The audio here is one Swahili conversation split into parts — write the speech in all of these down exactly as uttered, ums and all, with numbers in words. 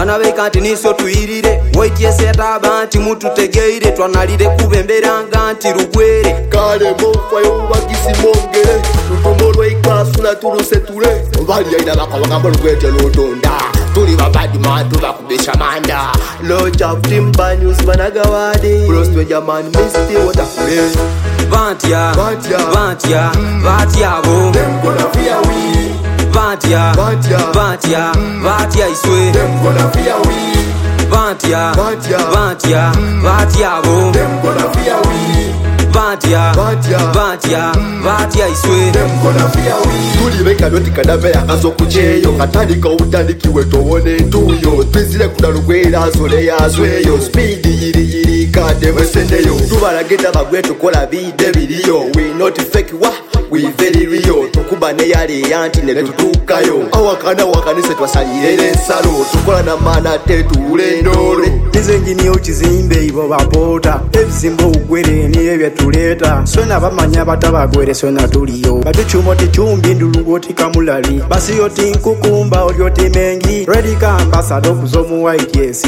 bana beka nti niso tuyirire waitye ataba nti mututegeire twanalire kubemberanga nti rugwere kale mokwayo bagisimongere tutumolwe ikasula turuse ture bali aina bakabanga rugwete lodonda tuli babadi matu bakubesha manda Lord of Timber News managawadi Prostwe jamani misti watakule Bantia Bantia Bantia Bantia bo Them gonna fear we Bantia Bantia Bantia Bantia iswe Them gonna fear we Bantia Bantia Bantia Bantia bo Them gonna fear we Bantia Bantia Bantia Bantia iswe Them gonna fear we Tuli beka doti kadame akazo kucheyo katandika utandikiwe towone tuyo twizile kuna rugwera zole yazweyo speed yiri yiri kade wesendeyo tubalagenda bagwe tukola bide biliyo we not fake wa we very real tukuba ne yali yanti ne tutukayo awakana wakanise twasalire ensalo tukola na mana tetule ndolo nizo njini okizimbe ibo bapota ebizimbo ugwere ni ebyatuleta sona bamanya batabagwere sona tuliyo batuchumo tichumbi ndulugoti kamulali basi yoti nkukumba olyoti mengi ready ka ambassador kuzomu white yes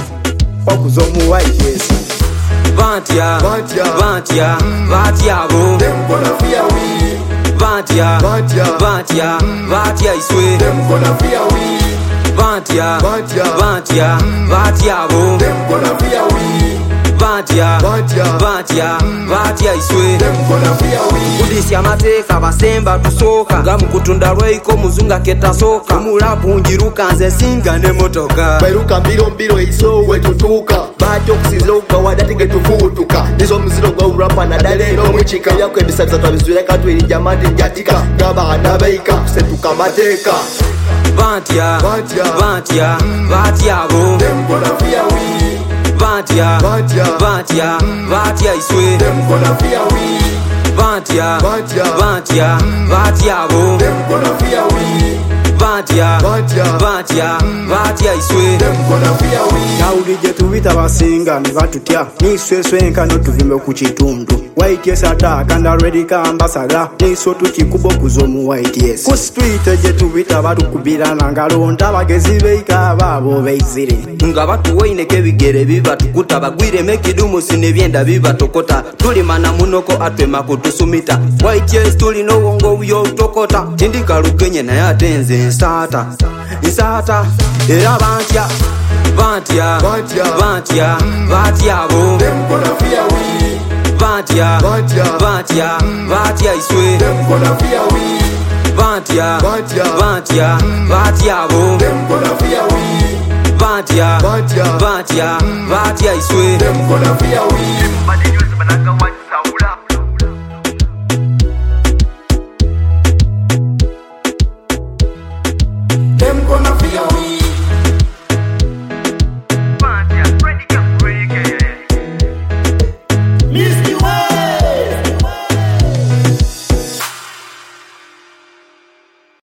okuzomu white yes Bantia Bantia Bantia Bantia bo Them gonna fear we Bantia Bantia Bantia Bantia iswe Them gonna fear we Bantia Bantia Bantia Bantia bo Them gonna fear we Bantia Bantia Bantia Bantia iswe Them gonna fear we Kudisi amateeka basemba tusoka nga mukutunda lwaiko muzunga ketasoka mulapu njiruka nze singa ne motoka bairuka mbiro mbiro iso wetutuka bato kusizoka wadatige tuvutuka nizo mziro gwa urapa na dalero mwichika yako ebisabisa twabizwira katu eri jamandi jatika ngabana beika kusetuka mateka Bantia Bantia Bantia Bantia bo Them gonna fear we Bantia Bantia Bantia Bantia iswe Them gonna fear we Bantia Bantia Bantia Bantia bo Them gonna fear we Bantia Bantia Bantia Bantia iswe Them gonna fear we nawulije tubita basinga ne batutya nisweswe enkano tuvimbe ku kitundu white yes ataka nda ready ka ambassador niso tukikubo kuzomu white yes ku street je tubita batukubirana ngalonda bagezi beika babo beizire nga batuwaineko ebigere bibatukuta bagwire mekidumu sinebyenda bibatokota tulimana munoko atwema kutusumita whites tulina obwongo byotokota tindikalukenye naye ate nze nsata nsata era bantya bantya Bantia bantya bantya bo Them gonna fear we bantya Bantia bantya bantya iswe Them gonna fear we bantya Bantia bantya bantya bo Them gonna fear we Bantia Bantia Bantia Bantia iswe Them gonna fear we Timber News managawadi